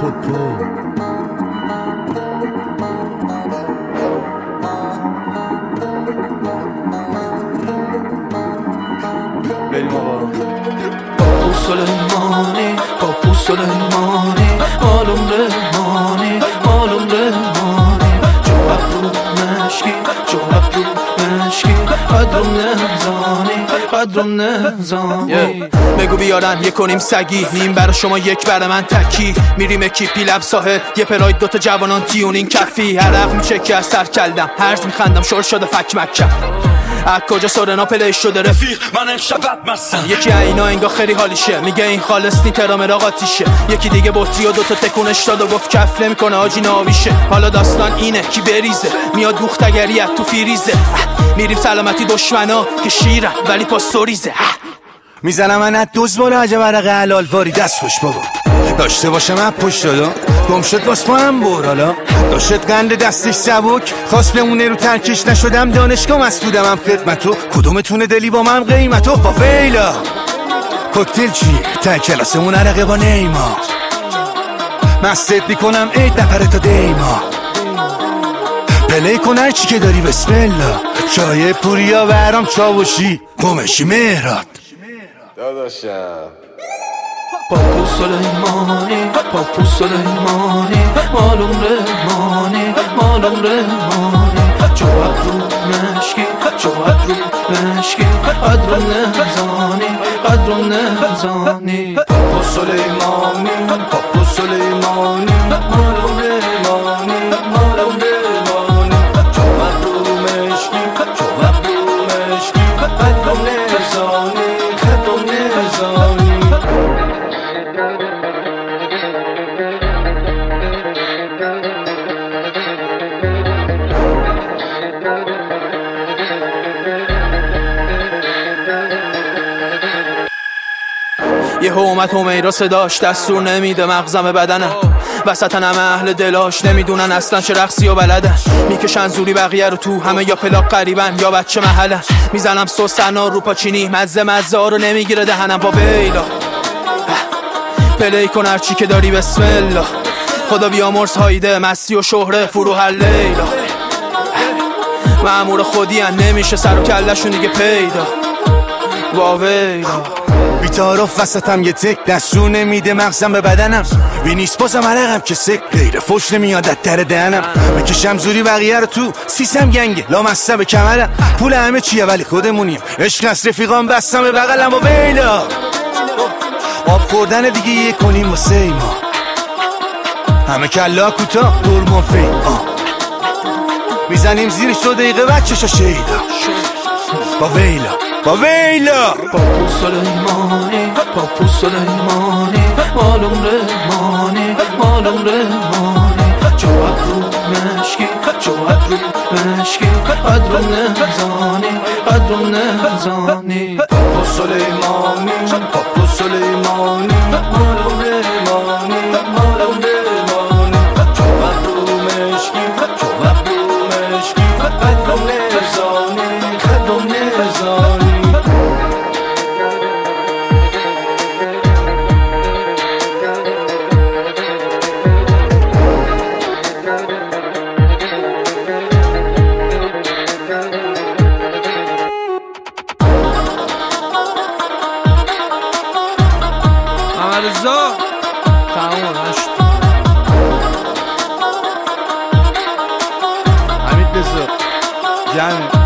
بریم آقا. پاپو سلیمانی، پاپو سلیمانی، مالم رحمانی، مالم رحمانی، جواب رو مشکی، جواب رو مشکی، قدرم نزانی، قدرم نزانی. بگو بیارن یک کنیم سگی، نیم برا شما یک برا من تکی. میریم اکیپی لب ساحل، یه پراید دوتا جوانان تیونین کفی. عرق میچکی از سر کلدم، هرز میخندم شل شده فک مکم. از کجا سورنا پلیش شده رفیق من امشب بدمستم. یکی اینا انگا خیلی حالیشه، میگه این خالص نی ترامرا قاطیشه. یکی دیگه بطری و دوتا تکونش داد و گفت کف نمیکنه آجی ناویشه. حالا داستان اینه کی بریزه میاد دوختگریت تو فیریزه. میریم سلامتی دشمنا که شیرن ولی پاستوریزه. میزنم من دوز بالا عجب عرق حلال واری دست خوش بابا. داشته باشم من پشت دادا گم شد باس ما هم برالا. داشت قند دستش سبک خواست بمونه رو ترکش نشدم دانشگاه مسئولم هم خدمتو. کدومتونه دلی با من قیمتو با ویلا کوکتل چیه تا کلاسمون عرقه با نیما. مستت میکنم عید نپره تا دیما. پلی کن هر چی که داری بسم الله. چای پوریا برام چاوشی گمشی مهرات داداشم. پاپو سلیمانی، پاپو سلیمانی، مالم رحمانی، مالم رحمانی، جواب رو مشکی، جواب رو مشکی، قدرم نزانی، قدرم نزانی. پاپو سلیمانی، پاپو سلیمانی، مالم رحمانی، مالم رحمانی، جواب رو مشکی، جواب رو مشکی، قدرم نزانی، قدرم نزانی. یه اومد همیرا صداش دستور نمیده مغزم بدنم. وسطن همه اهل دلاش نمیدونن اصلا چه رقصی و بلدن. میکشن زوری بقیه رو تو همه یا پلاک قریبن یا بچه محلن. میزنم سوسنا رو پاچینی مزه ها رو نمیگیره دهنم با ویلا. پلی کن هرچی که داری بسم الله. خدا بیامرز هایده مستی و شهره فرو هر لیلا. مأمور خودی هم نمیشه سر و کلشون دیگه پیدا با ویلا. بیتارف وسطم یه تک دستور نمیده مغزم به بدنم. وی نیست بازم عرقم که سک غیر فوش نمیاد از در دهنم. بکشم زوری بقیه رو تو سیسم گنگه لامسته به کمرم. پول همه چیه ولی خودمونیم عشق از رفیقام بستم به بغلم و ویلا. آب خوردن دیگه یه کنیم واسه ما. همه کلا کوتا دور مفی میزنیم زیرش 2 دقیقه بچه‌شو شیدا با ویلا با ویلا. پاپو سلیمانی، پاپو سلیمانی، مالم رحمانی، مالم رحمانی، جواب رو مشکی، جواب رو مشکی، قدرم نزانی، قدرم نزانی. پاپو سلیمانی، پاپو سلیمانی، مالم رحمانی، مالم رحمانی، جواب رو مشکی، جواب رو مشکی، قدرم نزانی، قدرم نزانی. رضا تمام نشد. حمید رضا جمع